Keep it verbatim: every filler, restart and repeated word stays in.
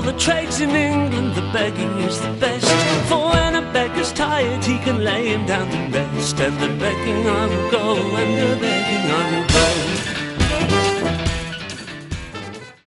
the trades in England, the begging is the best. For when a beggar's tired, he can lay him down to rest. And the begging I will go, and the begging I will go.